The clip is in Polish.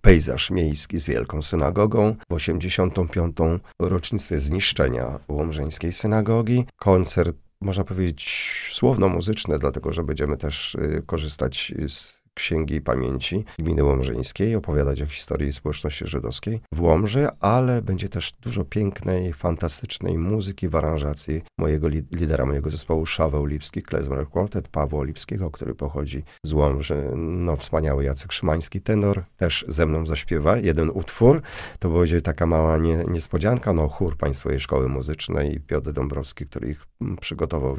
pejzaż miejski z wielką synagogą. W 85. rocznicę zniszczenia Łomżyńskiej synagogi. Koncert, można powiedzieć, słowno-muzyczny, dlatego że będziemy też korzystać z Księgi Pamięci Gminy Łomżyńskiej, opowiadać o historii społeczności żydowskiej w Łomży, ale będzie też dużo pięknej, fantastycznej muzyki w aranżacji mojego lidera, mojego zespołu Szaweł Lipski, Klezmer Quartet, Pawła Lipskiego, który pochodzi z Łomży. No, wspaniały Jacek Szymański, tenor, też ze mną zaśpiewa jeden utwór. To będzie taka mała niespodzianka, no chór Państwowej Szkoły Muzycznej, Piotr Dąbrowski, który ich przygotował